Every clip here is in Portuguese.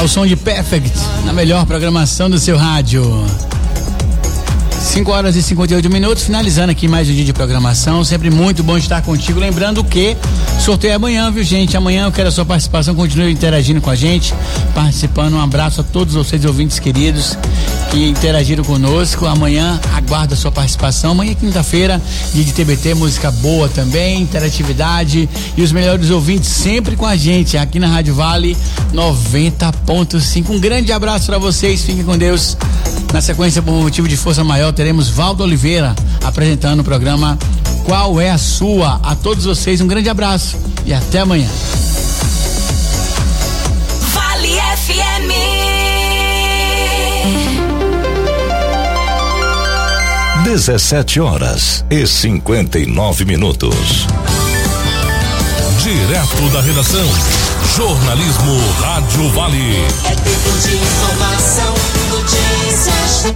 Ao som de Perfect, na melhor programação do seu rádio. 5h58, finalizando aqui mais um dia de programação. Sempre muito bom estar contigo. Lembrando que sorteio é amanhã, viu, gente? Amanhã eu quero a sua participação. Continue interagindo com a gente, participando. Um abraço a todos vocês, ouvintes queridos, que interagiram conosco. Amanhã aguardo a sua participação. Amanhã, quinta-feira, dia de TBT, música boa também, interatividade e os melhores ouvintes sempre com a gente aqui na Rádio Vale 90.5. Um grande abraço para vocês, fiquem com Deus. Na sequência, por motivo de força maior, teremos Valdo Oliveira apresentando o programa Qual é a Sua? A todos vocês, um grande abraço e até amanhã. Vale FM 17h59. Direto da redação, jornalismo Rádio Vale. É tempo de informação, notícias.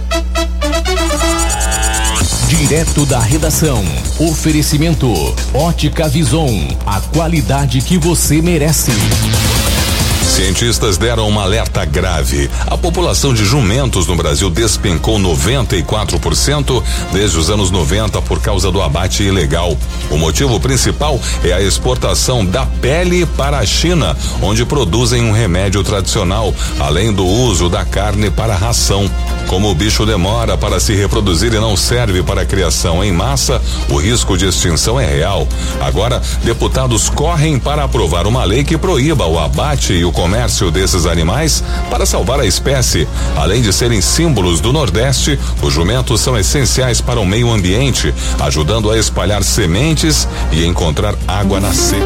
Direto da redação, oferecimento Ótica Vison, a qualidade que você merece. Cientistas deram um alerta grave. A população de jumentos no Brasil despencou 94% desde os anos 90 por causa do abate ilegal. O motivo principal é a exportação da pele para a China, onde produzem um remédio tradicional, além do uso da carne para ração. Como o bicho demora para se reproduzir e não serve para a criação em massa, o risco de extinção é real. Agora, deputados correm para aprovar uma lei que proíba o abate e o comércio desses animais para salvar a espécie. Além de serem símbolos do Nordeste, os jumentos são essenciais para o meio ambiente, ajudando a espalhar sementes e encontrar água na seca.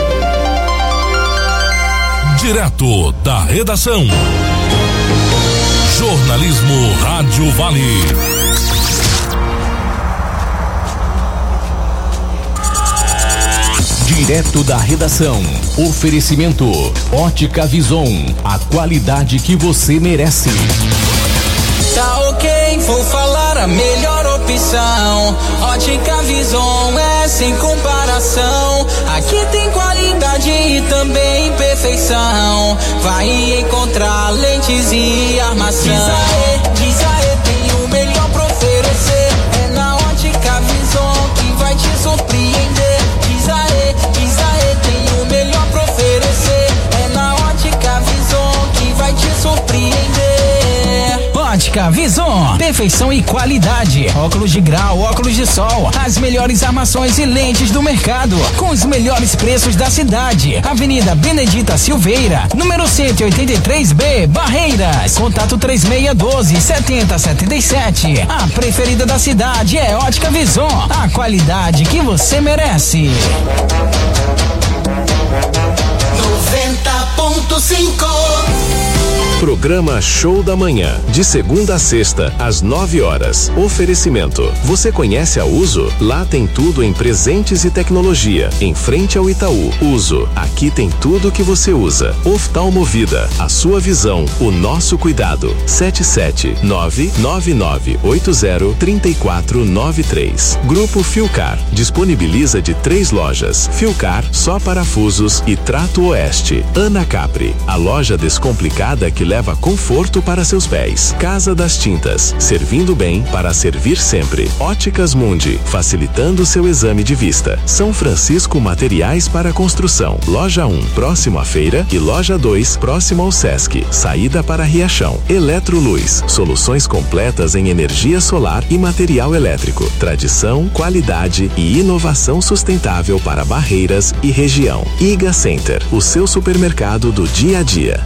Direto da redação, jornalismo Rádio Vale. Direto da redação, oferecimento Ótica Vison, a qualidade que você merece. Tá ok, vou falar a melhor opção. Ótica Vison é sem comparação. Aqui tem qualidade e também perfeição. Vai encontrar lentes e armação. Diz aê, tem o melhor pra oferecer. É na Ótica Vison que vai te surpreender. Diz aê, tem o melhor pra oferecer. É na Ótica Vison que vai te surpreender. Ótica Vison, perfeição e qualidade. Óculos de grau, óculos de sol, as melhores armações e lentes do mercado, com os melhores preços da cidade. Avenida Benedita Silveira, número 183B, Barreiras. Contato 3612-7077. A preferida da cidade é Ótica Vison, a qualidade que você merece. 90.5. Programa Show da Manhã, de segunda a sexta, às 9h. Oferecimento. Você conhece a Uso? Lá tem tudo em presentes e tecnologia. Em frente ao Itaú. Uso. Aqui tem tudo que você usa. Oftalmovida. A sua visão. O nosso cuidado. 77999803493. Grupo Filcar. Disponibiliza de 3 lojas. Filcar, só parafusos e Trato Oeste. Ana Capri. A loja descomplicada que leva conforto para seus pés. Casa das Tintas, servindo bem para servir sempre. Óticas Mundi, facilitando seu exame de vista. São Francisco Materiais para Construção. Loja 1, próximo à feira, e loja 2, próximo ao Sesc. Saída para Riachão. Eletroluz, soluções completas em energia solar e material elétrico. Tradição, qualidade e inovação sustentável para Barreiras e região. Iga Center, o seu supermercado do dia a dia.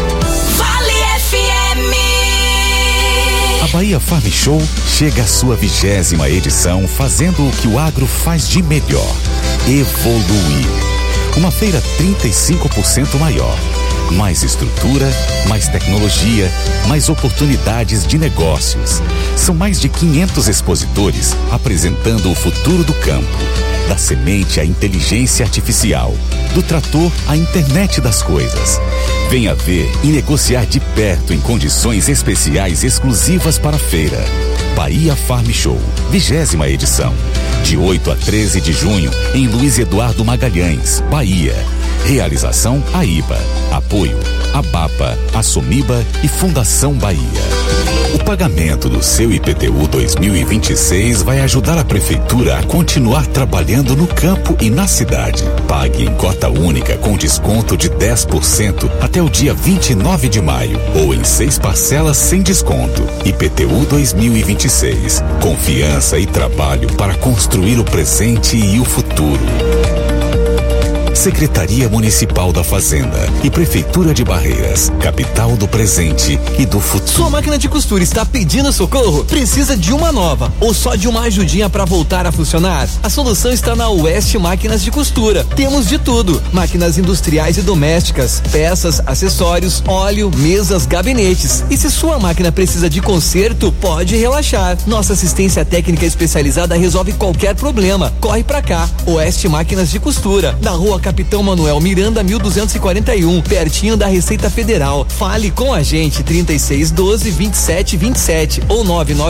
A Bahia Farm Show chega à sua 20ª edição, fazendo o que o agro faz de melhor: evoluir. Uma feira 35% maior. Mais estrutura, mais tecnologia, mais oportunidades de negócios. São mais de 500 expositores apresentando o futuro do campo. Da semente à inteligência artificial, do trator à internet das coisas. Venha ver e negociar de perto em condições especiais exclusivas para a feira. Bahia Farm Show, 20ª edição. De 8 a 13 de junho, em Luiz Eduardo Magalhães, Bahia. Realização AIBA. Apoio ABAPA, Assumiba e Fundação Bahia. O pagamento do seu IPTU 2026 vai ajudar a Prefeitura a continuar trabalhando no campo e na cidade. Pague em cota única com desconto de 10% até o dia 29 de maio ou em 6 parcelas sem desconto. IPTU 2026. Confiança e trabalho para construir o presente e o futuro. Secretaria Municipal da Fazenda e Prefeitura de Barreiras, capital do presente e do futuro. Sua máquina de costura está pedindo socorro? Precisa de uma nova ou só de uma ajudinha para voltar a funcionar? A solução está na Oeste Máquinas de Costura. Temos de tudo: máquinas industriais e domésticas, peças, acessórios, óleo, mesas, gabinetes. E se sua máquina precisa de conserto, pode relaxar. Nossa assistência técnica especializada resolve qualquer problema. Corre pra cá. Oeste Máquinas de Costura, da Rua Capitão Manuel Miranda, 1241, pertinho da Receita Federal. Fale com a gente, 3612-2727 ou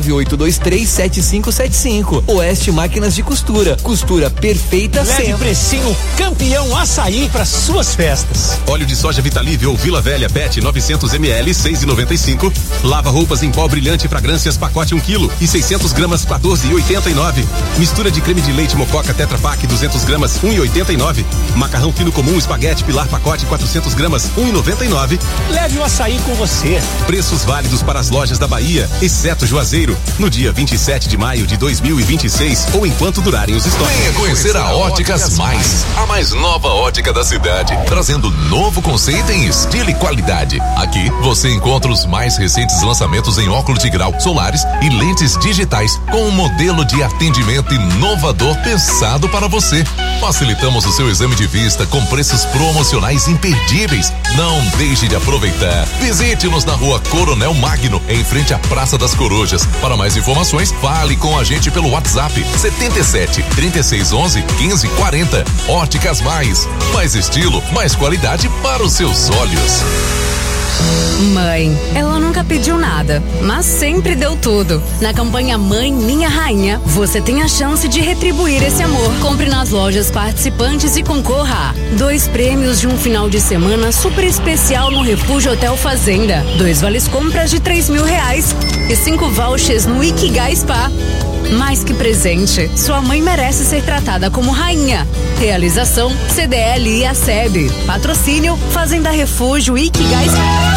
998237575. Oeste Máquinas de Costura, costura perfeita sempre. sempre. Precinho Campeão Açaí para suas festas. Óleo de soja Vitalívio Vila Velha PET 900 ml 6,95. Lava roupas em pó brilhante fragrâncias pacote 1 kg e 600 gramas 14,89. Mistura de creme de leite Mococa Tetra Pak 200 gramas 1,89. Macarrão fino comum espaguete Pilar pacote 400 gramas 1,99. Leve o açaí com você. Preços válidos para as lojas da Bahia, exceto Juazeiro, no dia 27 de maio de 2026 ou enquanto durarem os estoques. Venha conhecer a Óticas Mais, a mais nova ótica da cidade, trazendo novo conceito em estilo e qualidade. Aqui você encontra os mais recentes lançamentos em óculos de grau, solares e lentes digitais, com um modelo de atendimento inovador pensado para você. Facilitamos o seu exame de vista com preços promocionais imperdíveis. Não deixe de aproveitar. Visite-nos na Rua Coronel Magno, em frente à Praça das Corujas. Para mais informações, fale com a gente pelo WhatsApp 77 3611 1540. Óticas mais estilo, mais qualidade para os seus olhos. Mãe, ela nunca pediu nada, mas sempre deu tudo. Na campanha Mãe Minha Rainha, você tem a chance de retribuir esse amor. Compre nas lojas participantes e concorra a 2 prêmios de um final de semana super especial no Refúgio Hotel Fazenda, 2 vales compras de R$3.000 e 5 vouchers no Ikigai Spa. Mais que presente, sua mãe merece ser tratada como rainha. Realização CDL e ASEB. Patrocínio Fazenda Refúgio Ikigai Spa.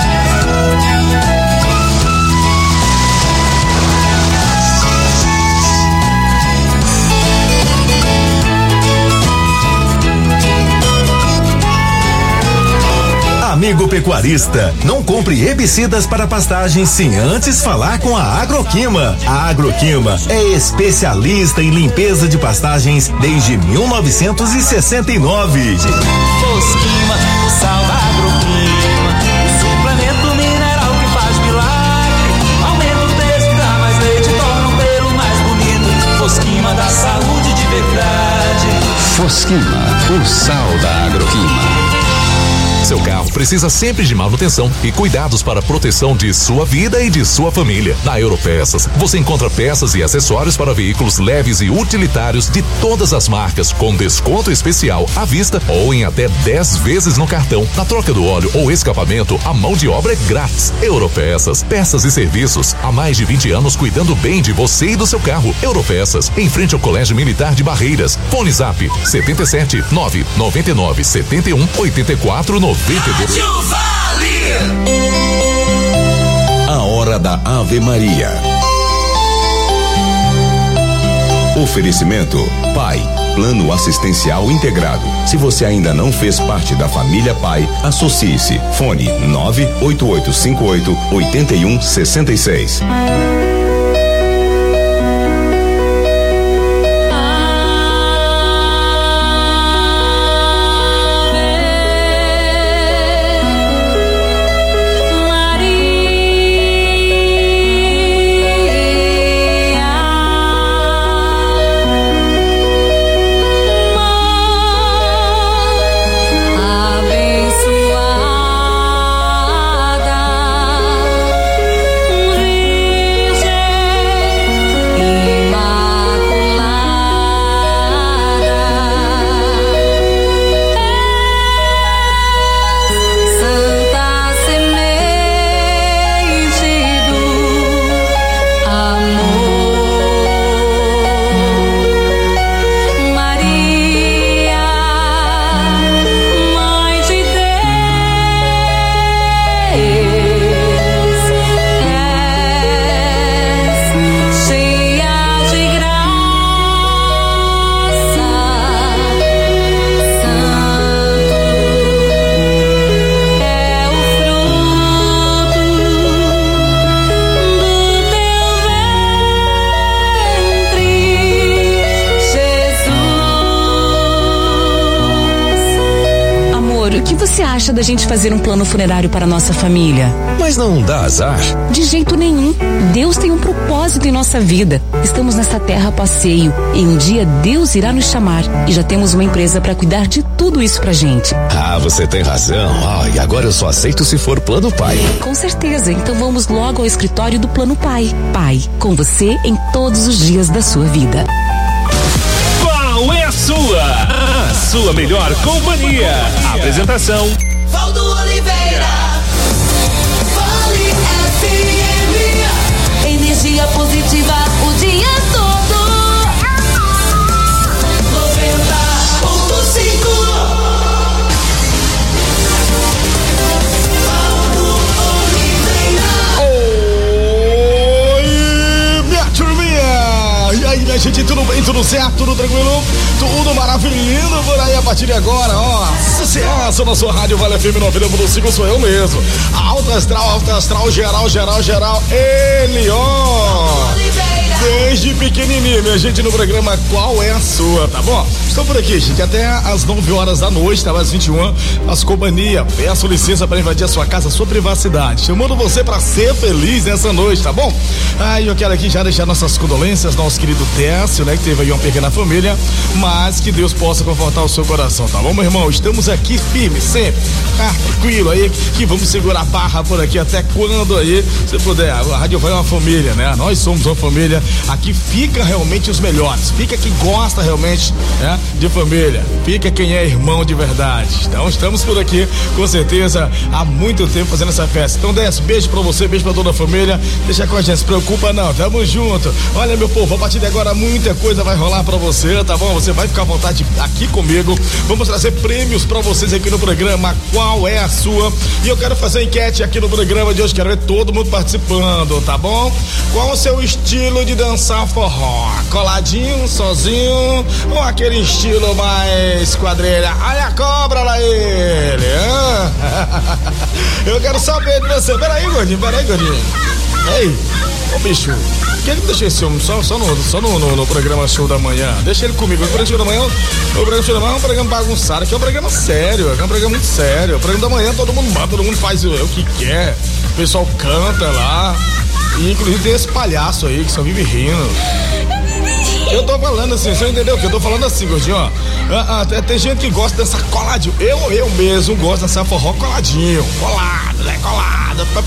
Amigo pecuarista, não compre herbicidas para pastagens sem antes falar com a Agroquima. A Agroquima é especialista em limpeza de pastagens desde 1969. Fosquima, o sal da Agroquima, o suplemento mineral que faz milagre. Aumenta o texto, dá mais leite, torna o pelo mais bonito. Fosquima dá saúde de verdade. Fosquima, o sal da Agroquima. Seu carro precisa sempre de manutenção e cuidados para a proteção de sua vida e de sua família. Na Europeças, você encontra peças e acessórios para veículos leves e utilitários de todas as marcas, com desconto especial à vista ou em até 10 vezes no cartão. Na troca do óleo ou escapamento, a mão de obra é grátis. Europeças, peças e serviços. Há mais de 20 anos cuidando bem de você e do seu carro. Europeças, em frente ao Colégio Militar de Barreiras. Fone Zap 77 999 71 84 92. A hora da Ave Maria. Oferecimento Pai, Plano Assistencial Integrado. Se você ainda não fez parte da família Pai, associe-se. Fone 98858-8166. Amor, o que você acha da gente fazer um plano funerário para a nossa família? Mas não dá azar? De jeito nenhum. Deus tem um propósito em nossa vida. Estamos nessa terra a passeio e um dia Deus irá nos chamar. E já temos uma empresa para cuidar de tudo isso pra gente. Ah, você tem razão. E agora eu só aceito se for Plano Pai. Com certeza. Então vamos logo ao escritório do Plano Pai. Pai, com você em todos os dias da sua vida. Qual é a sua? A sua melhor companhia. Apresentação: Valdo Oliveira. Vale FM. Energia positiva o dia todo. 90.5. E aí, minha gente, tudo bem, tudo certo, tudo tranquilo, tudo maravilhoso por aí a partir de agora, ó. Sucesso na sua rádio Vale FM 90.5, sou eu mesmo. Alta astral, geral, ele, ó. Desde pequenininho, minha gente, no programa Qual é a Sua, tá bom? Estou por aqui, gente, até às 9 horas da noite, tá? Às 21, as companhia. Peço licença para invadir a sua casa, a sua privacidade. Chamando você para ser feliz nessa noite, tá bom? Eu quero aqui já deixar nossas condolências, nosso querido Décio, né? Que teve aí uma perda na família, mas que Deus possa confortar o seu coração, tá bom, meu irmão? Estamos aqui firmes, sempre. Tranquilo aí, que vamos segurar a barra por aqui até quando aí, se puder. A Rádio Vai é uma família, né? Nós somos uma família. Aqui fica realmente os melhores, fica quem gosta realmente, né, de família, fica quem é irmão de verdade. Então estamos por aqui, com certeza, há muito tempo fazendo essa festa. Então desce, beijo pra você, beijo pra toda a família, deixa com a gente, se preocupa não, tamo junto. Olha, meu povo, a partir de agora muita coisa vai rolar pra você, tá bom? Você vai ficar à vontade aqui comigo, vamos trazer prêmios pra vocês aqui no programa Qual é a Sua? E eu quero fazer enquete aqui no programa de hoje, quero ver todo mundo participando, tá bom? Qual o seu estilo de dançar forró? Coladinho, sozinho ou aquele estilo mais quadrilha? Olha a cobra lá ele! Eu quero saber de você. Peraí, gordinho. Ei, ô bicho, por que ele deixa esse homem só no programa Show da Manhã? Deixa ele comigo. O programa Show da Manhã é um programa bagunçado, aqui é um programa sério, é um programa muito sério. O programa da manhã todo mundo manda, todo mundo faz o que quer, o pessoal canta lá. E inclusive tem esse palhaço aí que só vive rindo. Eu tô falando assim, você entendeu? Que eu tô falando assim, gordinho, ó. Tem gente que gosta dessa coladinho. Eu mesmo gosto dessa forró coladinho. Colado, né? Colado.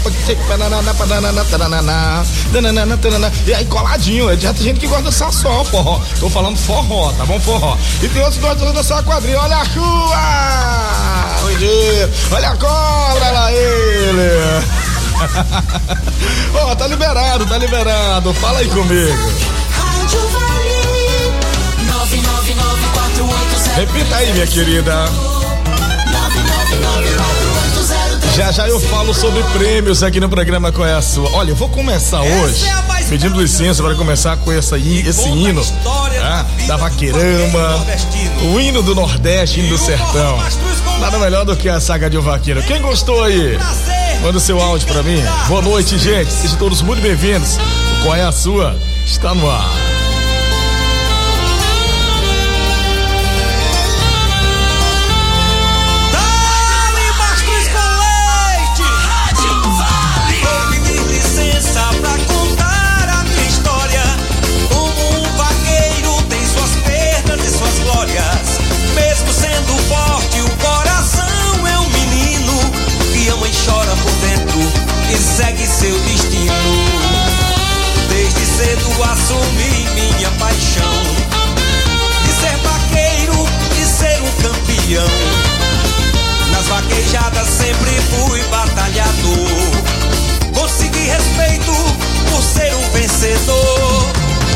E aí, coladinho. Já tem gente que gosta dessa só forró. Tô falando forró, tá bom? Forró. E tem outros que gostam dessa quadrilha. Olha a rua! Olha a cobra lá, ele! Ó, tá liberado. Fala aí comigo. Rádio Vale 9994803. Repita aí, minha querida. 9994803. Já eu falo sobre prêmios aqui no programa Qual é a Sua? Olha, eu vou começar hoje pedindo licença para começar com esse hino da Vaqueirama, o hino do Nordeste, hino do Sertão. Nada melhor do que a saga de um vaqueiro. Quem gostou aí? Manda o seu áudio pra mim. Boa noite, gente. Sejam todos muito bem-vindos. O Qual é a Sua? Está no ar. Dá-lhe Mastruz com leite. Rádio Vale. Vou pedir licença pra contar a minha história. Como um vaqueiro tem suas perdas e suas glórias. Mesmo sendo forte, o coração é um menino que ama e chora por dentro e segue seu destino. Desde cedo assumi minha paixão de ser vaqueiro, de ser um campeão. Nas vaquejadas sempre fui batalhador. Consegui respeito por ser um vencedor.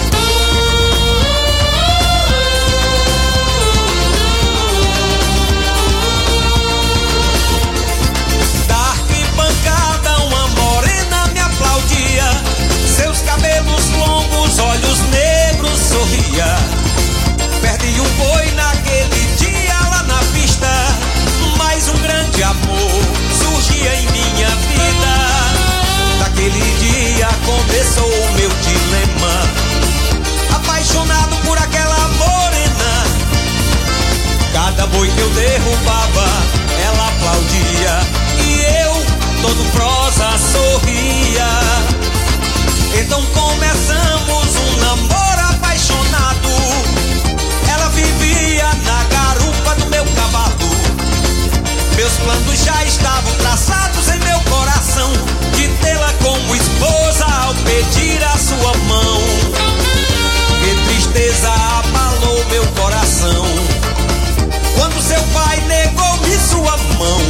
Seus cabelos longos, olhos negros, sorria. Perdi um boi naquele dia lá na pista, mas um grande amor surgia em minha vida. Daquele dia começou o meu dilema, apaixonado por aquela morena. Cada boi que eu derrubava, ela baldia e eu, todo prosa, sorria. Então começamos um namoro apaixonado. Ela vivia na garupa do meu cavalo. Meus planos já estavam traçados em meu coração, de tê-la como esposa ao pedir a sua mão. Que tristeza abalou meu coração quando seu pai negou-me sua mão.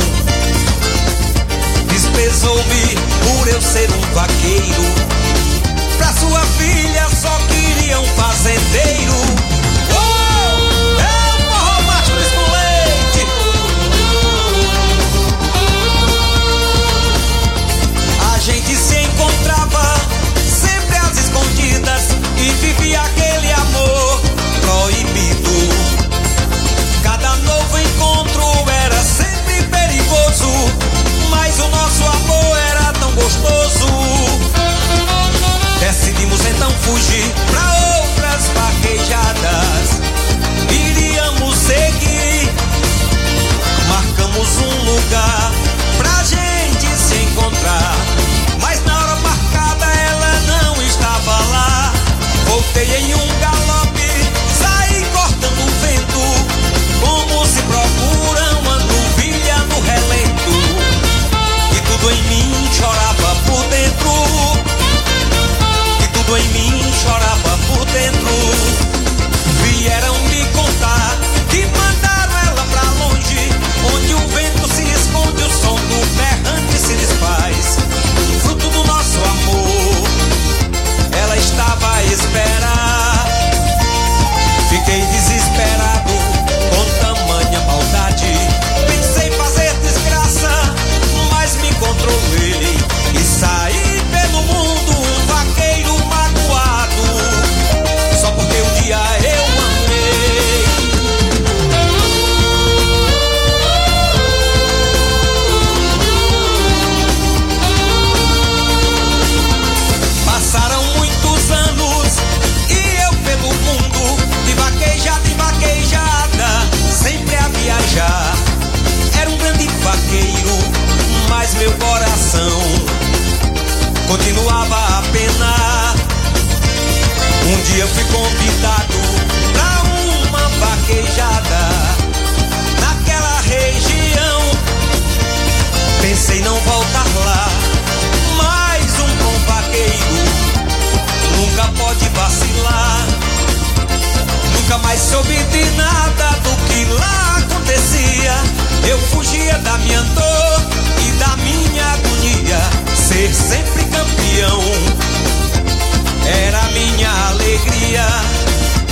Desprezou-me por eu ser um vaqueiro. Pra sua filha só queria um fazendeiro. É um forró Mastruz com leite. A gente se encontrava sempre às escondidas e vivia aquele amor proibido. Cada novo encontro era sempre perigoso, mas o nosso amor era tão gostoso. Decidimos então fugir pra outras vaquejadas. Iríamos seguir. Marcamos um lugar pra gente se encontrar, mas na hora marcada ela não estava lá. Voltei em um galope, saí cortando o vento, como se procura uma novilha no relento. E tudo em mim chorava por dentro. Tudo em mim chorava por dentro. Vieram me contar que mandaram ela pra longe, onde o vento se esconde, o som do berrante se desfaz. Fruto do nosso amor, ela estava a esperar. Fiquei desesperado com tamanha maldade. Pensei fazer desgraça, mas me controlei e saí pelo mundo um vaqueiro magoado, só porque um dia eu amei. Passaram muitos anos e eu pelo mundo, de vaquejada em vaquejada, sempre a viajar. Era um grande vaqueiro, mas meu coração continuava a penar. Um dia fui convidado pra uma vaquejada naquela região. Pensei não voltar lá, mas um bom vaqueiro nunca pode vacilar. Nunca mais soube de nada do que lá acontecia. Eu fugia da minha dor e da minha agonia. Ser sempre campeão era minha alegria.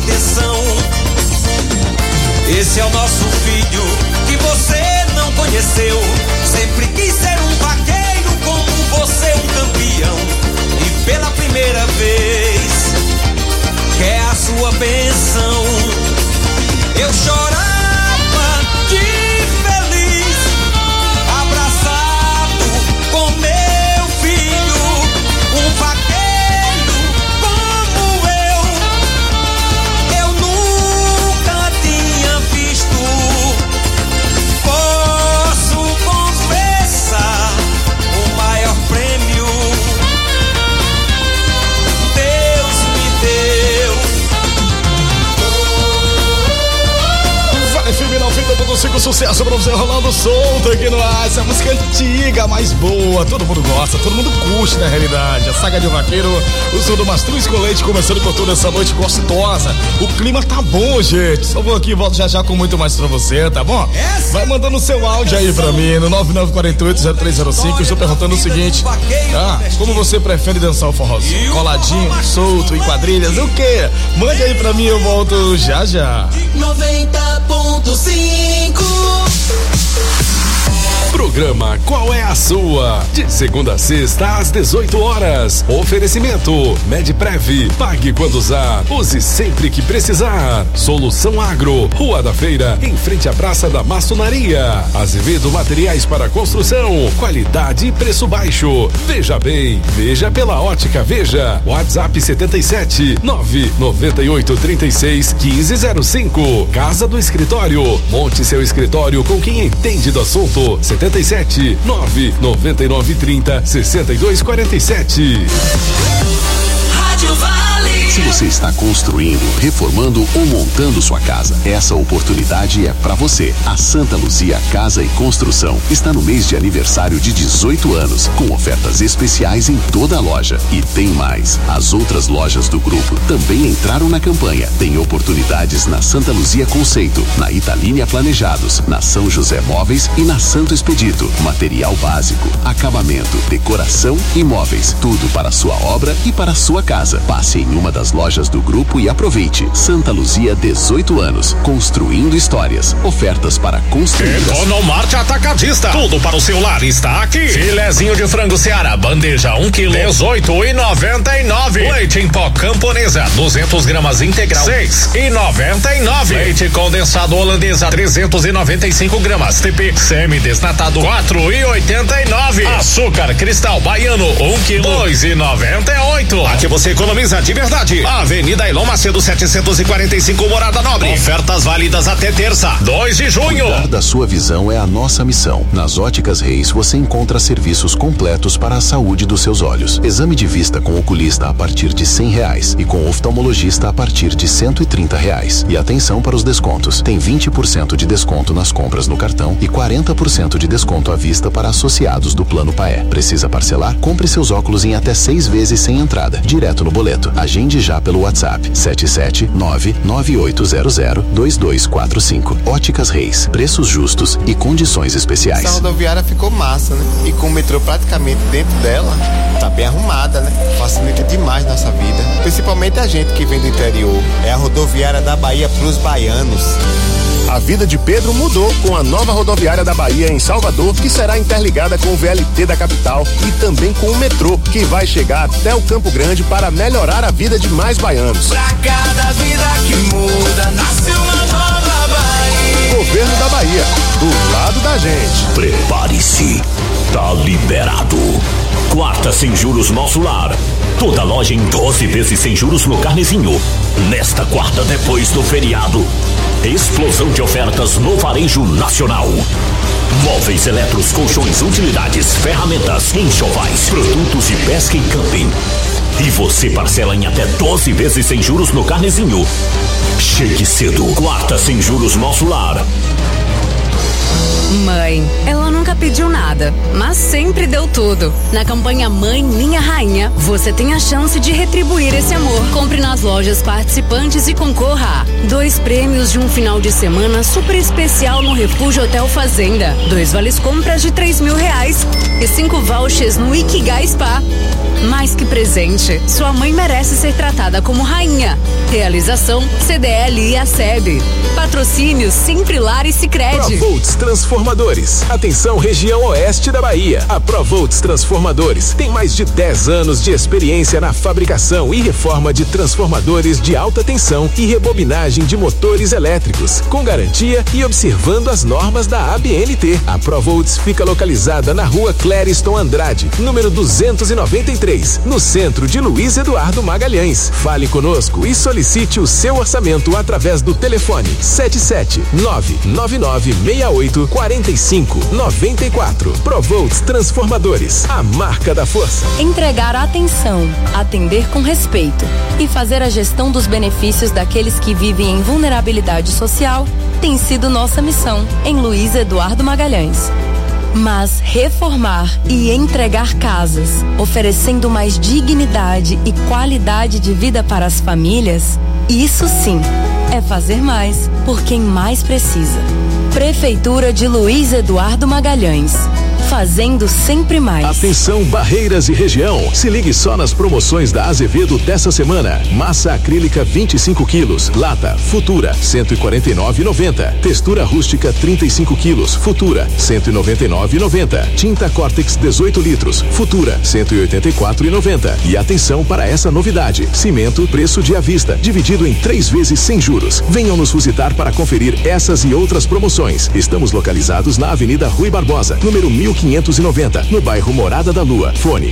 atenção. Esse é o nosso filho que você não conheceu. Sempre quis ser um vaqueiro como você, um campeão. E pela primeira vez quer a sua bênção. Eu chorava de feliz, abraçado com meu filho, um vaqueiro como eu nunca tinha visto. Posso confessar, o maior prêmio Deus me deu. Vale FM 90.5, sucesso pra você rolando solto aqui no ar. Essa música antiga, mais boa, todo mundo gosta, todo mundo curte na realidade. A saga de vaqueiro, o som do Mastruz com Leite começando por toda essa noite gostosa. O clima tá bom, gente. Só vou aqui e volto já com muito mais pra você, tá bom? Vai mandando o seu áudio aí pra mim no 9948-0305. Estou perguntando o seguinte: como você prefere dançar o forrozinho? Coladinho, solto, em quadrilhas, o quê? Mande aí pra mim, eu volto já já. 90.5. Programa Qual é a Sua? De segunda a sexta às 18 horas. Oferecimento Medprev. Pague quando usar. Use sempre que precisar. Solução Agro. Rua da Feira, em frente à Praça da Maçonaria. Azevedo Materiais para Construção. Qualidade e preço baixo. Veja bem. Veja pela Ótica Veja. WhatsApp 77 998 36 1505. Casa do Escritório. Monte seu escritório com quem entende do assunto. 77 999 30 62 47. Rádio Vale. Se você está construindo, reformando ou montando sua casa, essa oportunidade é para você. A Santa Luzia Casa e Construção está no mês de aniversário de 18 anos, com ofertas especiais em toda a loja. E tem mais. As outras lojas do grupo também entraram na campanha. Tem oportunidades na Santa Luzia Conceito, na Italínia Planejados, na São José Móveis e na Santo Expedito. Material básico, acabamento, decoração e móveis. Tudo para a sua obra e para a sua casa. Passe em uma das lojas do grupo e aproveite. Santa Luzia, 18 anos. Construindo histórias. Ofertas para construir. Economarte Atacadista. Tudo para o seu lar está aqui. Filezinho de frango Seara, bandeja 1 kg, 18,99. Leite em pó Camponesa, 200 gramas integral, 6,99. Leite condensado holandesa, 395 gramas, TP semi-desnatado, 4,89. Açúcar cristal baiano, 1 kg, 2,98. Aqui você economiza de verdade. Avenida Elon Macedo 745, Morada Nobre. Ofertas válidas até terça, 2 de junho. Cuidar da sua visão é a nossa missão. Nas Óticas Reis você encontra serviços completos para a saúde dos seus olhos. Exame de vista com oculista a partir de R$100 e com oftalmologista a partir de R$130. E atenção para os descontos. Tem 20% de desconto nas compras no cartão e 40% de desconto à vista para associados do Plano Paé. Precisa parcelar? Compre seus óculos em até 6 vezes sem entrada, direto no boleto. Agende já pelo WhatsApp 77998002245. Óticas Reis, preços justos e condições especiais. Essa rodoviária ficou massa, né? E com o metrô praticamente dentro dela, tá bem arrumada, né? Facilita demais nossa vida, principalmente a gente que vem do interior. É a rodoviária da Bahia pros baianos. A vida de Pedro mudou com a nova rodoviária da Bahia em Salvador, que será interligada com o VLT da capital e também com o metrô, que vai chegar até o Campo Grande para melhorar a vida de mais baianos. Pra cada vida que muda, nasce uma nova Bahia. Governo da Bahia, do lado da gente. Prepare-se, tá liberado. Quarta sem juros nosso lar. Toda loja em 12 vezes sem juros no Carnezinho. Nesta quarta, depois do feriado, explosão de ofertas no varejo nacional. Móveis, eletros, colchões, utilidades, ferramentas, enxovais, produtos de pesca e camping. E você parcela em até 12 vezes sem juros no Carnezinho. Chegue cedo. Quarta sem juros nosso lar. Mãe, ela nunca pediu nada, mas sempre deu tudo. Na campanha Mãe, Minha Rainha, você tem a chance de retribuir esse amor. Compre nas lojas participantes e concorra a 2 prêmios de um final de semana super especial no Refúgio Hotel Fazenda, 2 vales compras de R$3.000 e 5 vouchers no Ikigai Spa. Mais que presente, sua mãe merece ser tratada como rainha. Realização CDL e ASEB. Patrocínio Simprilar e Sicredi. Provolts Transformadores. Atenção, região oeste da Bahia. A Provolts Transformadores tem mais de 10 anos de experiência na fabricação e reforma de transformadores de alta tensão e rebobinagem de motores elétricos, com garantia e observando as normas da ABNT. A Provolts fica localizada na rua Clériston Andrade, número 293, no centro de Luiz Eduardo Magalhães. Fale conosco e solicite o seu orçamento através do telefone 77999684594. Provolts Transformadores, a marca da força. Entregar atenção, atender com respeito e fazer a gestão dos benefícios daqueles que vivem em vulnerabilidade social tem sido nossa missão em Luiz Eduardo Magalhães. Mas reformar e entregar casas, oferecendo mais dignidade e qualidade de vida para as famílias, isso sim é fazer mais por quem mais precisa. Prefeitura de Luiz Eduardo Magalhães. Fazendo sempre mais. Atenção, Barreiras e região. Se ligue só nas promoções da Azevedo dessa semana. Massa acrílica 25 quilos. Lata Futura 149,90. Textura rústica 35 quilos. Futura 199,90. Tinta Cortex 18 litros. Futura 184,90. E atenção para essa novidade. Cimento preço de à vista, dividido em 3 vezes sem juros. Venham nos visitar para conferir essas e outras promoções. Estamos localizados na Avenida Rui Barbosa, número 1590, no bairro Morada da Lua. Fone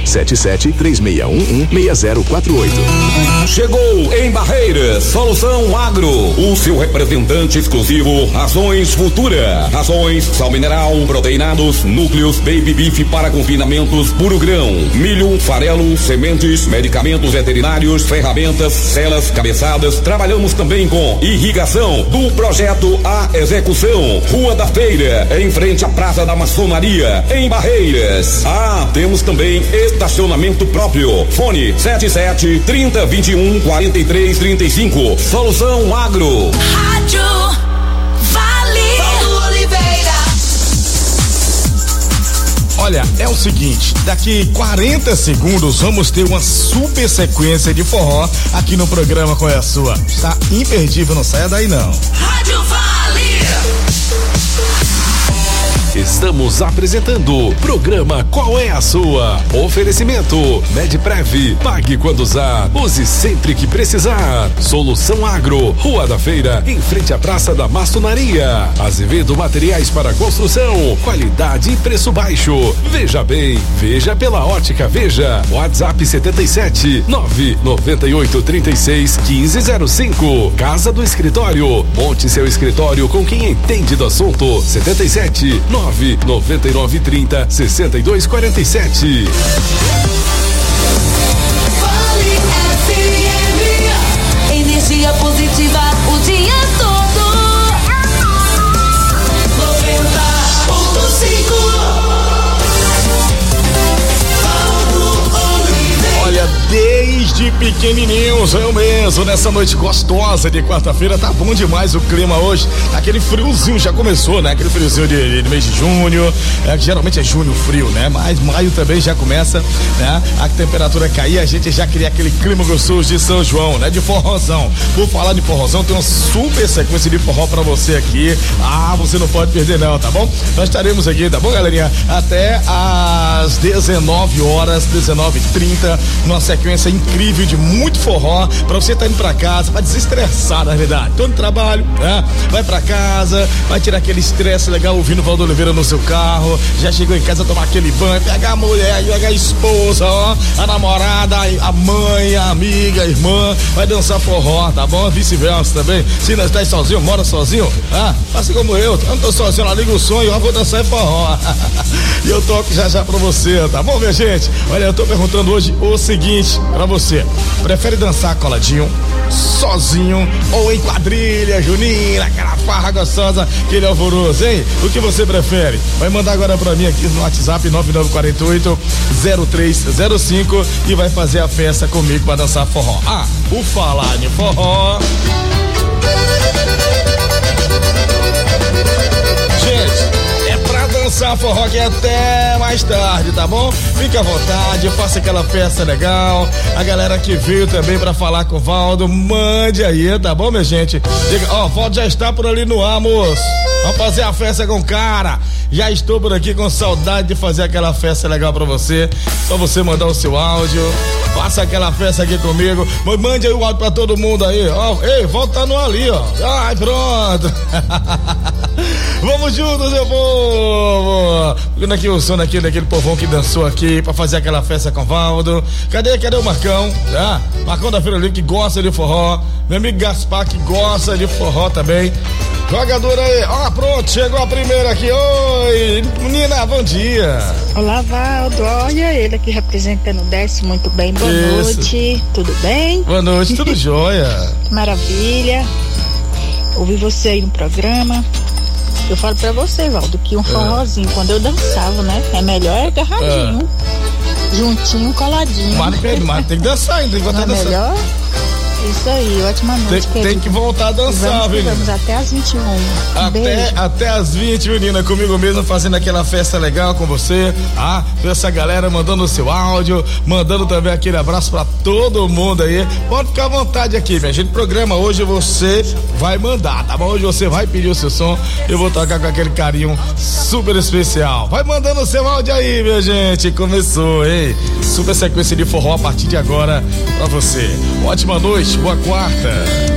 7736116048. Chegou em Barreiras, Solução Agro, o seu representante exclusivo, Rações Futura. Rações, sal mineral, proteinados, núcleos, baby beef para confinamentos, puro grão, milho, farelo, sementes, medicamentos veterinários, ferramentas, celas, cabeçadas. Trabalhamos também com irrigação, do projeto à execução. Rua da Feira, em frente à Praça da Maçonaria, em Barreiras. Temos também estacionamento próprio. Fone 77-30-21-43-35. Solução Agro. Rádio Vale. Paulo Oliveira. Olha, é o seguinte, daqui 40 segundos vamos ter uma super sequência de forró aqui no programa Qual é a Sua? Está imperdível, não saia daí não. Rádio Vale. Estamos apresentando o programa Qual é a Sua? Oferecimento Medprev, pague quando usar, use sempre que precisar. Solução Agro, Rua da Feira, em frente à Praça da Maçonaria. Azevedo Materiais para Construção, qualidade e preço baixo. Veja bem, veja pela Ótica Veja. WhatsApp 77-99836-1505. Casa do Escritório, monte seu escritório com quem entende do assunto. 77-99930-6247. Vale FM. Energia positiva o dia todo. 90.5. Olha, desde pequenininhos, eu mesmo, nessa noite gostosa de quarta-feira, tá bom demais o clima hoje, aquele friozinho já começou, né? Aquele friozinho de mês de junho, que geralmente é junho frio, né? Mas maio também já começa, né? A temperatura cair, a gente já cria aquele clima gostoso de São João, né? De forrozão. Por falar de forrozão, tem uma super sequência de forró pra você aqui, você não pode perder não, tá bom? Nós estaremos aqui, tá bom, galerinha? Até às 19 horas, 19h30, numa sequência incrível de muito forró, pra você tá indo pra casa, pra desestressar, na verdade. Tô no trabalho, né? Vai pra casa, vai tirar aquele estresse legal ouvindo o Valdo Oliveira no seu carro, já chegou em casa tomar aquele banho, pegar a mulher, pegar a esposa, ó, a namorada, a mãe, a amiga, a irmã, vai dançar forró, tá bom? Vice-versa também. Se não está sozinho, mora sozinho, assim como eu não tô sozinho, lá liga o som e eu vou dançar forró. E eu toco já pra você, tá bom, minha gente? Olha, eu tô perguntando hoje o seguinte pra você: Prefere dançar coladinho, sozinho ou em quadrilha, junina, aquela farra gostosa, aquele alvoroço, hein? O que você prefere? Vai mandar agora pra mim aqui no WhatsApp 9948-0305 e vai fazer a festa comigo pra dançar forró. Ah, por falar em forró... Gente, é pra dançar forró que é até mais tarde, tá bom? Fique à vontade, faça aquela festa legal. A galera que veio também pra falar com o Valdo, mande aí, tá bom, minha gente? Diga, ó, o Valdo já está por ali no ar, moço. Vamos fazer a festa com o cara. Já estou por aqui com saudade de fazer aquela festa legal pra você. Só você mandar o seu áudio. Faça aquela festa aqui comigo. Mande aí o áudio pra todo mundo aí. Ó, ei, volta no ali, ó. Ai, pronto. Vamos juntos, meu povo. Vendo aqui o som daquele povão que dançou aqui pra fazer aquela festa com o Valdo. Cadê o Marcão? Ah, Marcão da Feira Livre que gosta de forró. Meu amigo Gaspar que gosta de forró também. Jogadora aí, ó, pronto, chegou a primeira aqui. Oi, menina, bom dia. Olá, Valdo, olha ele aqui representando o Décio, muito bem, boa noite, tudo bem? Boa noite, tudo jóia. Maravilha, ouvi você aí no programa. Eu falo pra você, Valdo, que um forrozinho, quando eu dançava, né, é melhor agarradinho, juntinho, coladinho. Mas tem que dançar ainda, tem que voltar a dançar. Melhor? Isso aí, ótima noite. Tem que voltar a dançar, viu? Vamos até às 21. Até às 20, menina, comigo mesmo, fazendo aquela festa legal com você. Ah, essa galera mandando o seu áudio, mandando também aquele abraço pra todo mundo aí. Pode ficar à vontade aqui, minha gente. Programa hoje você vai mandar, tá bom? Hoje você vai pedir o seu som. Eu vou tocar com aquele carinho super especial. Vai mandando o seu áudio aí, minha gente. Começou, hein? Super sequência de forró a partir de agora pra você. Ótima noite. Boa quarta.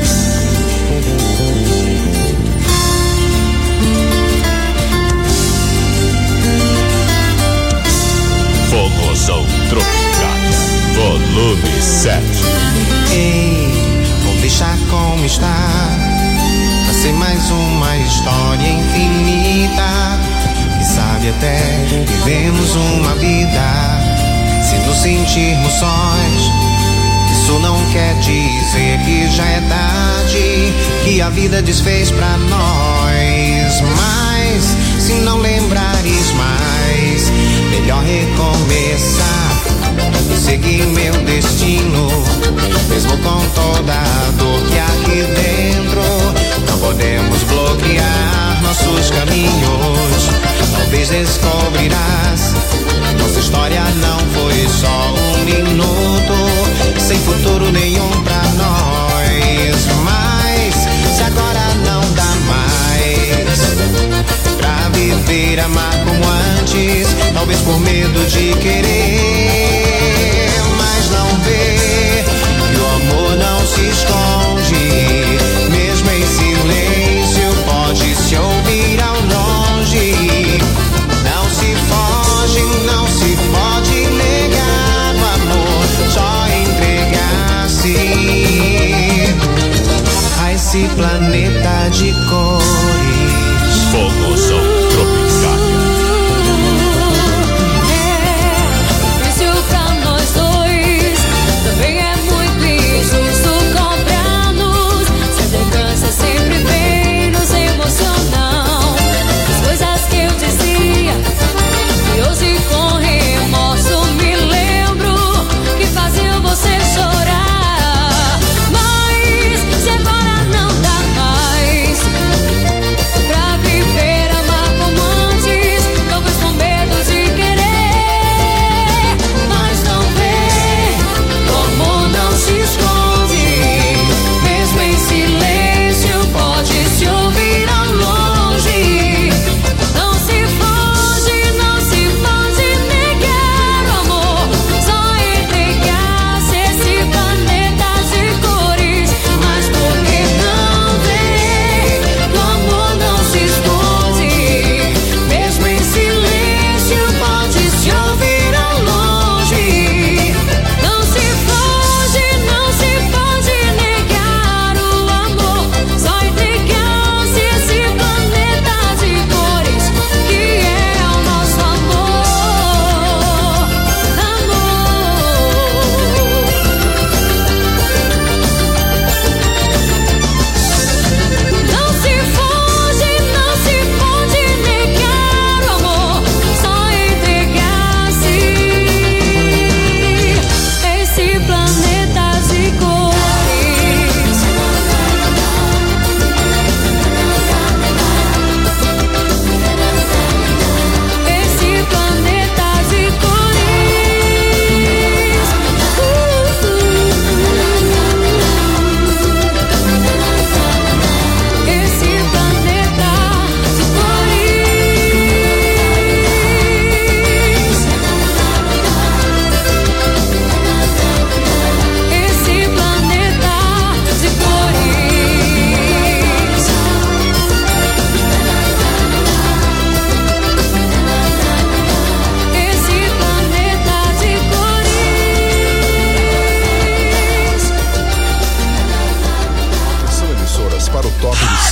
Fogozão Tropicália, volume 7. Ei, vamos deixar como está. Vai ser mais uma história infinita. E sabe até vivemos uma vida. Se nos sentirmos sós, isso não quer dizer que já é tarde, que a vida desfez pra nós. Mas se não lembrares mais, melhor recomeçar e seguir meu destino, mesmo com toda a dor que há aqui dentro. Não podemos bloquear nossos caminhos. Talvez descobrirás, nossa história não foi só um minuto, sem futuro nenhum pra nós. Mas se agora não dá mais pra viver, amar como antes, talvez por medo de querer, mas não vê que o amor não se esconde, mesmo em silêncio pode se ouvir ao longe. Não se foge, não se pode negar o amor, só entregar-se a esse planeta de cores. Fogozão Tropicália. Isso pra nós dois também é muito injusto comprar-nos. Se a vingança sempre vem nos emocionar, as coisas que eu dizia e hoje com remorso me lembro que faziam você chorar. Mas se agora não dá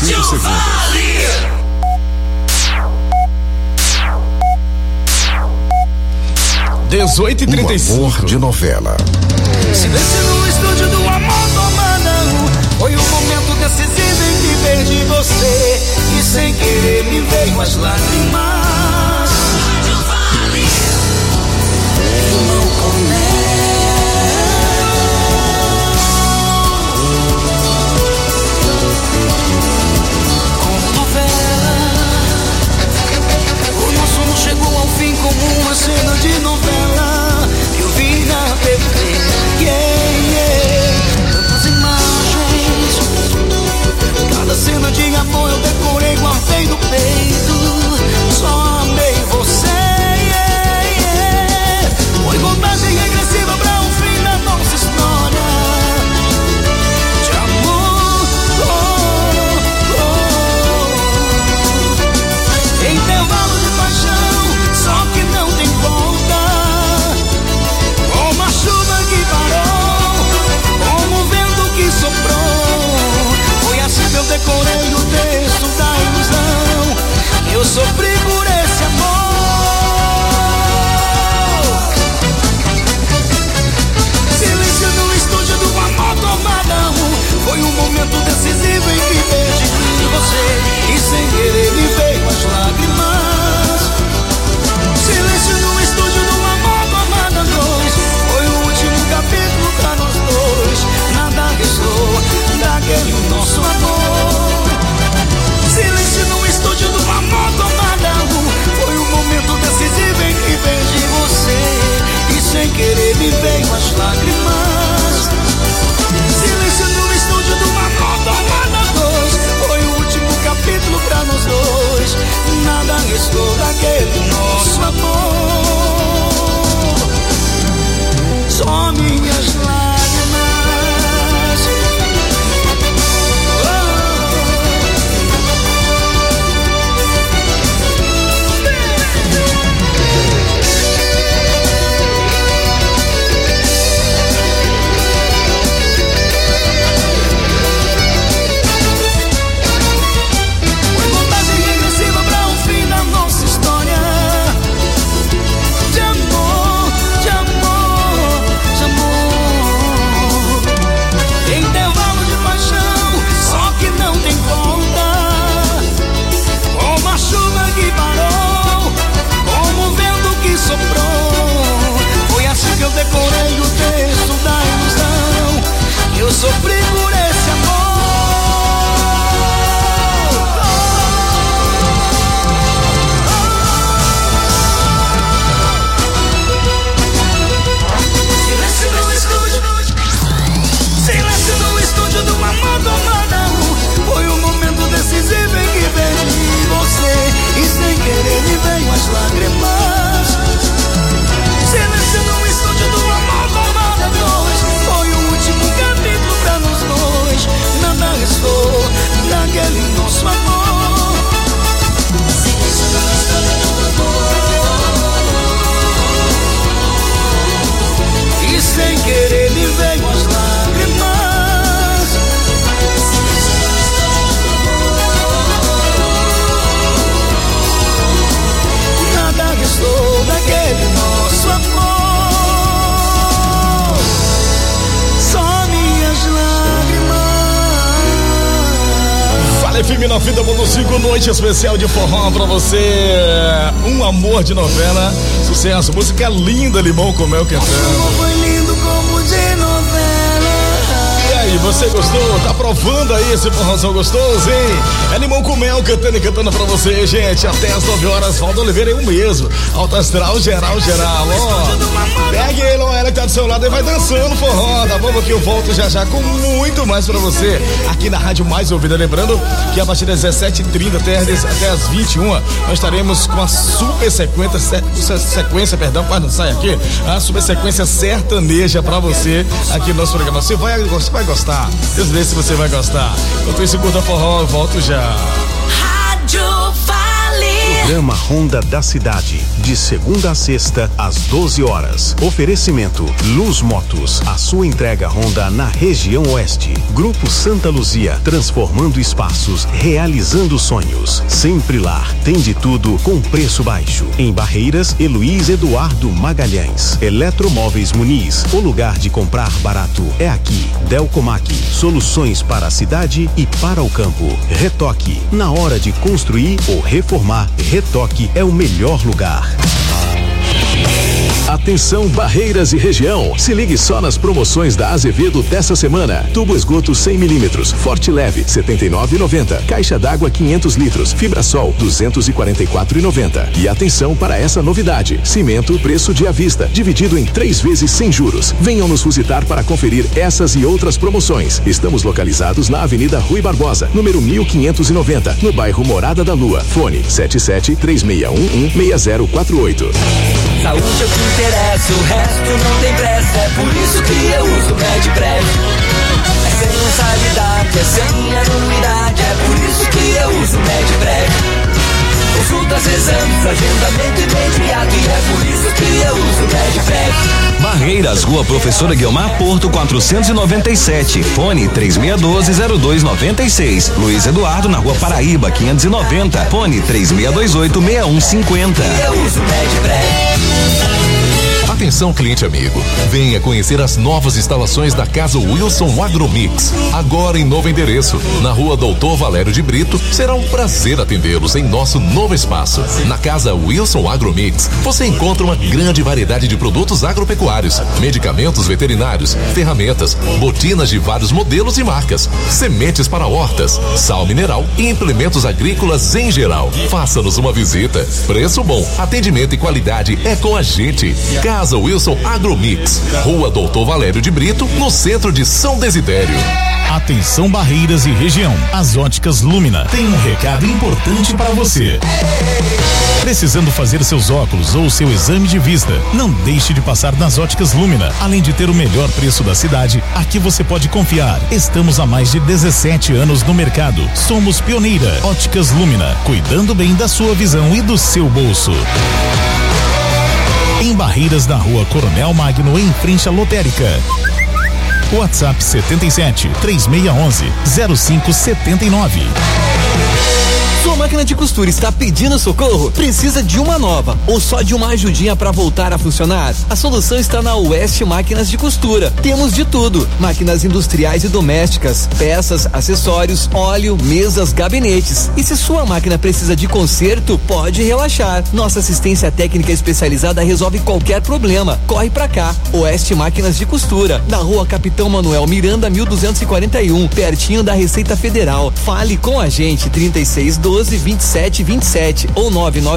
5 segundos. 18h35. Amor de novela. Silêncio no estúdio do amor tomando. Foi o momento decisivo em que perdi você. E sem querer me veio as lágrimas. Não como novela, o nosso amor chegou ao fim como uma cena de novela. Eu vi na TV, tantas imagens, cada cena de amor eu decorei, guardei no peito. Só amei você. Foi contagem regressiva pra um fim da nossa história de amor. Intervalo de paixão, só que não tem volta. Como a chuva que parou, como o vento que soprou. Foi assim que eu decorei o texto da ilusão. Eu sofri por esse amor. Silêncio no estúdio do amor tomada. Foi um momento decisivo em que perdi você. E sem querer me veio as lágrimas. Silêncio no estúdio do amor tomada 2. Foi o último capítulo pra nós dois. Nada restou daquele nosso amor. Silêncio no estúdio do amor tomada 1. Foi o momento decisivo em que perdi você. E sem querer me veio as lágrimas. Silêncio no estúdio do amor tomada 2. Foi o último capítulo pra nós dois. Nada restou daquele nosso amor. Só minhas lágrimas. Foi assim que eu decorei o texto da ilusão. Eu sofri por esse amor. Silêncio no estúdio. Silêncio no estúdio do amor tomada 1. Foi o momento decisivo em que perdi você. E sem querer me veio as lágrimas. Silêncio no estúdio do amor tomada 2. Foi o último capítulo pra nós dois. Nada restou daquele nosso amor. Silêncio no estúdio do amor. E sem querer me veio as lágrimas. Nada restou daquele nosso amor. Só minhas lágrimas. Vale FM 90.5, noite especial de forró pra você. Um amor de novela, sucesso, música linda, Limão com Mel cantando. Foi lindo como de novela. E aí, você gostou? Tá provando aí esse forrozão gostoso, hein? É Limão com Mel cantando e cantando pra você, gente. Até as 9 horas, Valdo Oliveira, eu mesmo. Alta astral, geral, ó. Pegue ele, ó, ela que tá do seu lado e vai dançando forró, tá bom? Porque eu volto já já com muito mais pra você. Aqui na Rádio Mais Ouvida. Lembrando que a partir das 17h30 até as 21 nós estaremos com a super sequência, quase não sai aqui, a super sequência sertaneja pra você aqui no nosso programa. Você vai gostar. Deus vê se você vai gostar. Enquanto isso, curta forró, eu volto já. Rádio Vale. Programa Ronda da Cidade. de segunda a sexta, às 12 horas. Oferecimento Luz Motos, a sua entrega Honda na região oeste. Grupo Santa Luzia, transformando espaços, realizando sonhos. Sempre Lar, tem de tudo com preço baixo. Em Barreiras, Luiz Eduardo Magalhães. Eletromóveis Muniz, o lugar de comprar barato é aqui. Delcomac, soluções para a cidade e para o campo. Retoque, na hora de construir ou reformar, Retoque é o melhor lugar. Atenção Barreiras e região, se ligue só nas promoções da Azevedo dessa semana. Tubo esgoto 100 milímetros, Forte Leve, R$ 79,90. Caixa d'água 500 litros, Fibrasol, R$ 244,90. E atenção para essa novidade, cimento preço de à vista, dividido em 3 vezes sem juros. Venham nos visitar para conferir essas e outras promoções. Estamos localizados na Avenida Rui Barbosa, número 1590, no bairro Morada da Lua. Fone 77-3611-6048. Saúde é o que interessa, o resto não tem pressa. É por isso que eu uso o MedPrev. É sem mensalidade, é sem anuidade. É por isso que eu uso o MedPrev. Consultas, exames, agendamento imediato. E é por isso que eu uso o MedPrev. Barreiras, Rua Professora Guiomar Porto 497. Fone 3612-0296. Luiz Eduardo na Rua Paraíba 590. Fone 3628-6150. Eu uso o MedPrev. Atenção, cliente amigo, venha conhecer as novas instalações da Casa Wilson Agromix, agora em novo endereço, na Rua Doutor Valério de Brito. Será um prazer atendê-los em nosso novo espaço. Na Casa Wilson Agromix, você encontra uma grande variedade de produtos agropecuários, medicamentos veterinários, ferramentas, botinas de vários modelos e marcas, sementes para hortas, sal mineral e implementos agrícolas em geral. Faça-nos uma visita. Preço bom, atendimento e qualidade é com a gente. Casa Wilson Agromix, Rua Doutor Valério de Brito, no centro de São Desidério. Atenção Barreiras e região, as óticas Lumina tem um recado importante para você. Precisando fazer seus óculos ou seu exame de vista, não deixe de passar nas óticas Lumina. Além de ter o melhor preço da cidade, aqui você pode confiar. Estamos há mais de 17 anos no mercado. Somos pioneira. Óticas Lumina, cuidando bem da sua visão e do seu bolso. Em Barreiras, na Rua Coronel Magno, em frente à lotérica. WhatsApp 77-3611-0579. Sua máquina de costura está pedindo socorro? Precisa de uma nova ou só de uma ajudinha para voltar a funcionar? A solução está na Oeste Máquinas de Costura. Temos de tudo: máquinas industriais e domésticas, peças, acessórios, óleo, mesas, gabinetes. E se sua máquina precisa de conserto, pode relaxar. Nossa assistência técnica especializada resolve qualquer problema. Corre pra cá. Oeste Máquinas de Costura, na Rua Capitão Manuel Miranda, 1241, pertinho da Receita Federal. Fale com a gente, 3612-2727 ou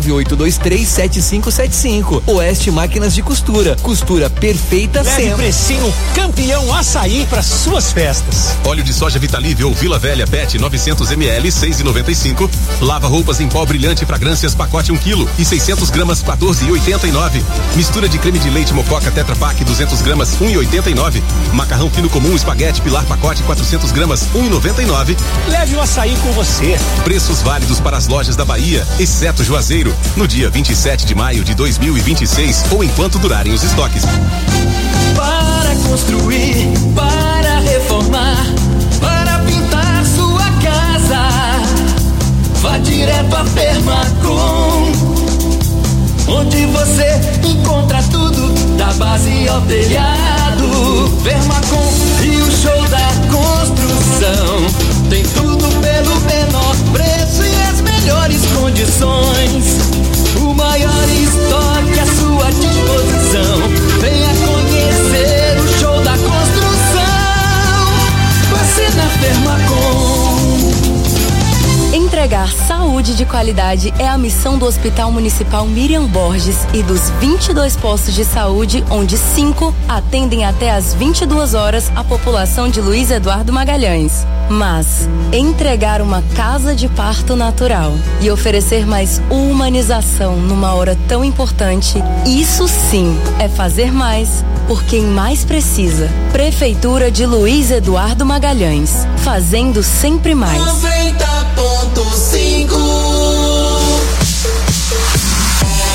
998237575. Oeste Máquinas de Costura. Costura perfeita sempre. sempre. Precinho Campeão Açaí para suas festas. Óleo de soja Vitalível Vila Velha PET 900 ml 6,95. Lava roupas em pó brilhante fragrâncias pacote 1 kg e 600 gramas 14,89. Mistura de creme de leite Mococa Tetra Pak 200 gramas 1,89. Macarrão fino comum espaguete Pilar pacote 400 gramas 1,99. Leve o açaí com você. Preços válidos para as lojas da Bahia, exceto Juazeiro, no dia 27 de maio de 2026 ou enquanto durarem os estoques. Para construir, para reformar, para pintar sua casa, vá direto a Permacom, onde você encontra tudo, da base ao telhado. Permacom e o show da construção, tem tudo pelo menor preço e as melhores condições. O maior estoque à sua disposição. Venha conhecer o show da construção. Você na Permacom. Entregar saúde de qualidade é a missão do Hospital Municipal Miriam Borges e dos 22 postos de saúde, onde 5 atendem até às 22 horas a população de Luiz Eduardo Magalhães. Mas entregar uma casa de parto natural e oferecer mais humanização numa hora tão importante, isso sim é fazer mais por quem mais precisa. Prefeitura de Luiz Eduardo Magalhães, fazendo sempre mais. 90.5.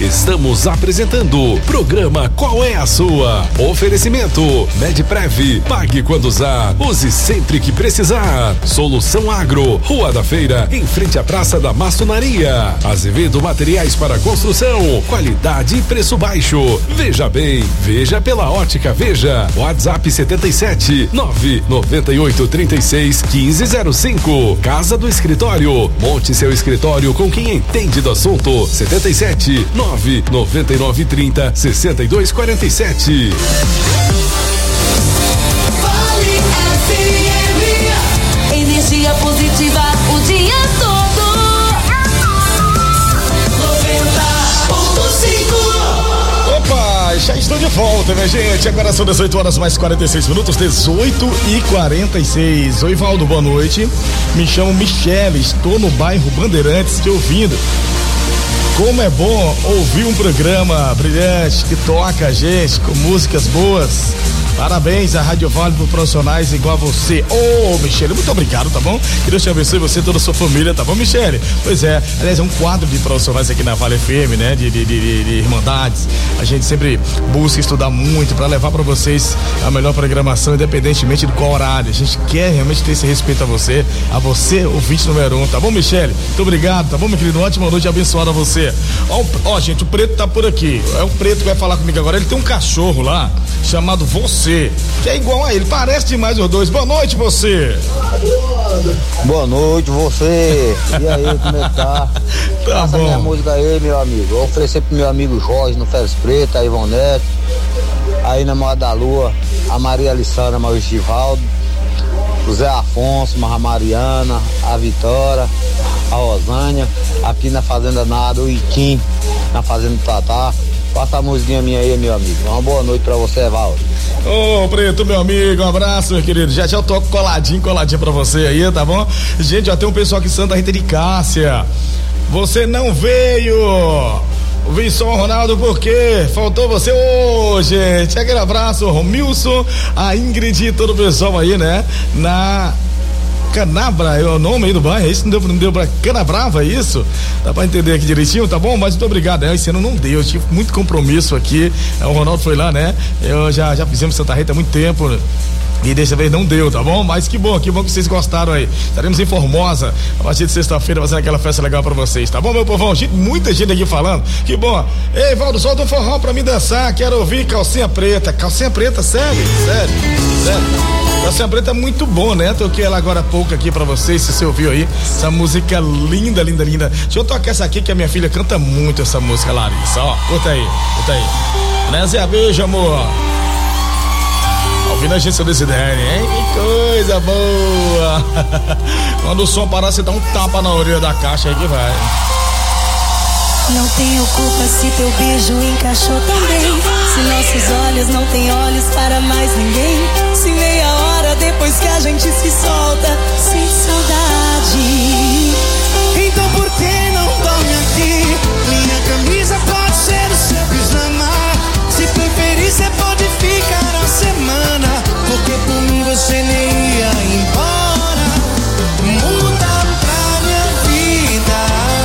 Estamos apresentando programa Qual é a Sua? Oferecimento Medprev, pague quando usar, use sempre que precisar. Solução Agro, Rua da Feira, em frente à Praça da Maçonaria. Azevedo Materiais para Construção, qualidade e preço baixo. Veja bem, veja pela Ótica Veja. WhatsApp 77 998 36 1505. Casa do Escritório, monte seu escritório com quem entende do assunto. 77 999 30 62 47. Vale FM, energia positiva o dia todo. 90.5. Opa, já estou de volta, minha gente. Agora são 18 horas mais 46 minutos, 18h46. Oi, Valdo, boa noite. Me chamo Michele, estou no bairro Bandeirantes te ouvindo. Como é bom ouvir um programa brilhante que toca a gente com músicas boas. Parabéns à Rádio Vale por profissionais igual a você. Ô, Michele, muito obrigado, tá bom? Que Deus te abençoe, você e toda a sua família, tá bom, Michele? Pois é, aliás, é um quadro de profissionais aqui na Vale FM, né? De irmandades. A gente sempre busca estudar muito pra levar pra vocês a melhor programação, independentemente de qual horário. A gente quer realmente ter esse respeito a você, ouvinte número 1, tá bom, Michele? Muito obrigado, tá bom, meu querido? Uma ótima noite abençoada a você. Ó, gente, o Preto tá por aqui. É o Preto que vai falar comigo agora. Ele tem um cachorro lá, chamado Você, que é igual a ele, parece demais os dois. Boa noite, Você. Boa noite, Você. E aí, como é que tá? Tá bom. Minha música aí, meu amigo. Eu vou oferecer pro meu amigo Jorge no Férias Preto, a Ivonete, aí na Moda da Lua, a Maria Alissandra, a Maurício Givaldo, o Zé Afonso, a Mariana, a Vitória, a Rosânia, aqui na Fazenda Nada, o Iquim, na Fazenda Tatá. Passa a musiquinha minha aí, meu amigo. Uma boa noite pra você, Valdo. Ô, Preto, meu amigo, um abraço, meu querido. Já eu toco coladinho pra você aí, tá bom? Gente, já tem um pessoal aqui em Santa Rita de Cássia. Você não veio. O Wilson Ronaldo, por quê? Faltou você hoje, gente. Aquele abraço, Romilson, a Ingrid e todo o pessoal aí, né? Na Canabra, é o nome aí do bairro, isso não deu pra Canabrava, é isso? Dá pra entender aqui direitinho, tá bom? Mas muito obrigado, esse ano não deu, eu tive muito compromisso aqui, o Ronaldo foi lá, né? Eu já fizemos Santa Rita há muito tempo, né? E dessa vez não deu, tá bom? Mas que bom que vocês gostaram aí. Estaremos em Formosa a partir de sexta-feira fazendo aquela festa legal pra vocês, tá bom, meu povão? Muita gente aqui falando, que bom. Ei, Valdo, solta um forró pra mim dançar, quero ouvir Calcinha Preta. Calcinha Preta, sério. Calcinha Preta é muito bom, né? Toquei ela agora há pouco aqui pra vocês, se você ouviu aí, essa música linda, linda, linda. Deixa eu tocar essa aqui que a minha filha canta muito essa música, Larissa, ó, curta aí. Né, Zé? Beijo, amor. Ouvindo a agência do Desidério, hein? Que coisa boa! Quando o som parar, você dá um tapa na orelha da caixa aí que vai. Não tenho culpa se teu beijo encaixou também. Se nossos olhos não têm olhos para mais ninguém. Se meia hora depois que a gente se solta, sem saudade. Então por que não dorme aqui? Minha camisa pode ser o seu pijama. Se preferir, você pode ficar uma semana. Porque por mim você nem ia embora. Muda pra minha vida.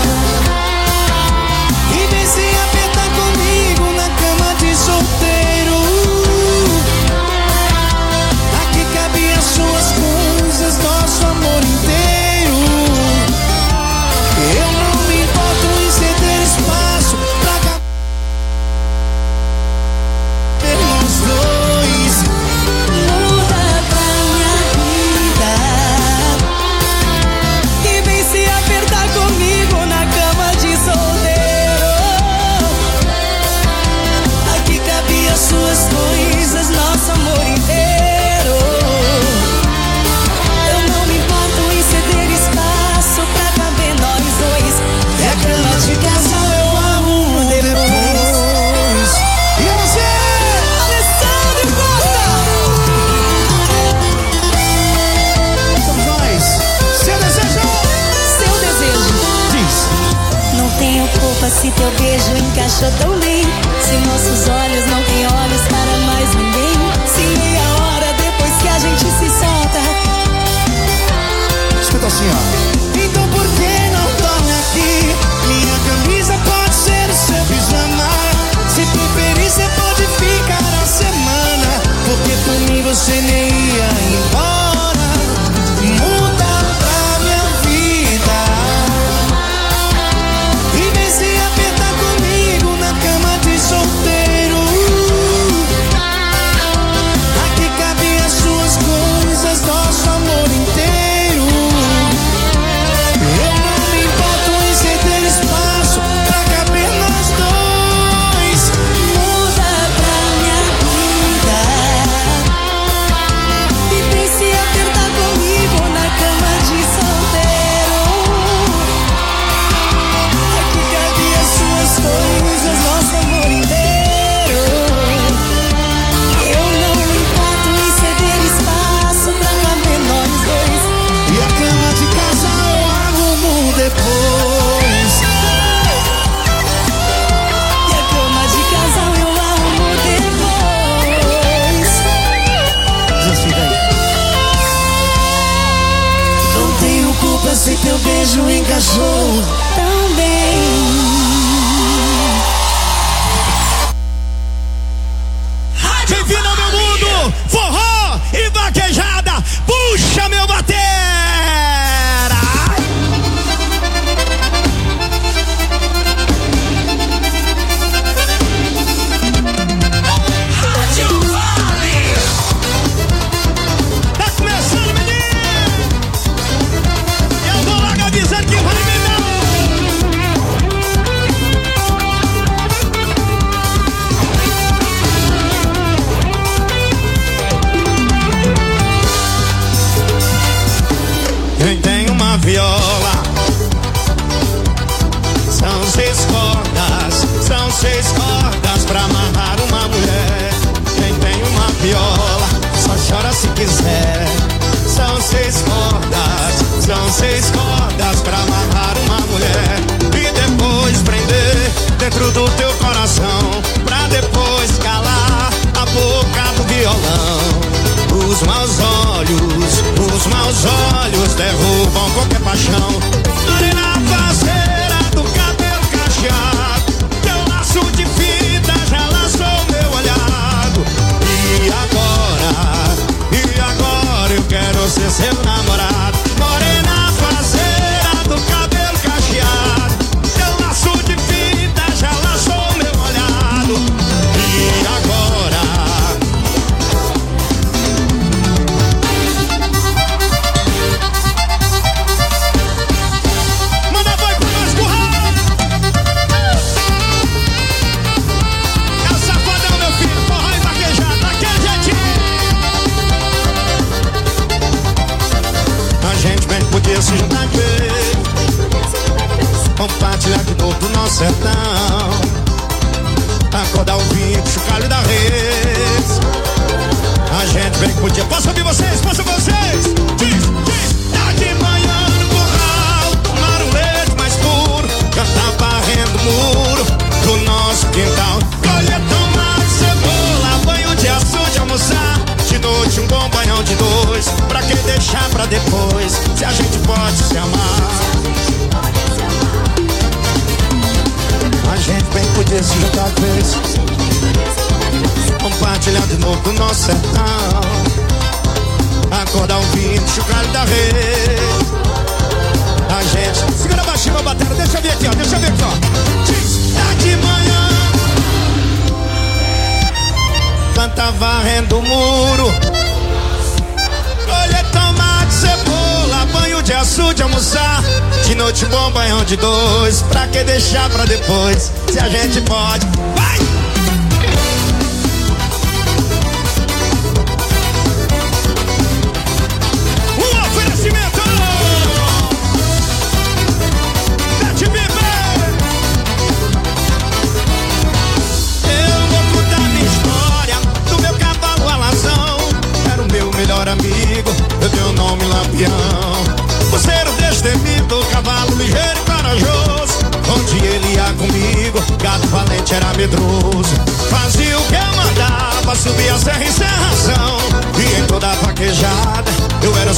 E vem se apertar comigo na cama de solteiro. Aqui cabe beijo encaixou tão bem. Bem-vindo ao meu mundo, forró e vaquejada, puxa meu batera! Rádio Vale. Tá começando, menino! Eu vou logo avisando que vai me dar. Quem tem uma viola, são 6 cordas pra amarrar uma mulher. Quem tem uma viola, só chora se quiser. São 6 cordas pra amarrar uma mulher. E depois prender dentro do teu coração, pra depois calar a boca do violão. Os maus olhos derrubam qualquer paixão. Morena faceira do cabelo cacheado, teu laço de fita já laçou meu olhado. E agora eu quero ser seu namorado. Morena faceira do cabelo cacheado, teu laço de fita já laçou meu olhado. E agora podia se juntar com ele, compartilhar de novo do nosso sertão, acordar o vinho, chocalho da rede. A gente bem que podia. Posso ouvir vocês? Posso ouvir vocês? Diz. Tá de manhã no curral, tomar um leite mais puro, cantar varrendo o muro do nosso quintal. Colher tomate, cebola, banho de açude, almoçar. De noite um bom banhão de 2, pra que deixar pra depois, se a gente pode se amar. A gente bem podia se juntar com eles, compartilhar de novo do nosso sertão, acordar o vinho, chocalho da rede. A gente, segura baixinho a bateria, deixa eu ver aqui, ó, deixa eu ver aqui, ó. Tá de manhã, canta varrendo o muro, colher tomate, cebola, banho de açude, almoçar. De noite bom banhão de 2, pra que deixar pra depois, se a gente pode. Vai! Um oferecimento Bete Bieber. Eu vou contar minha história do meu cavalo alazão. Era o meu melhor amigo, eu dei o nome Lampião. Por ser o destemido, cavalo ligeiro e corajoso, onde ele ia comigo, gato valente era medroso. Fazia o que eu mandava, subia a serra em serração, e em toda a vaquejada eu era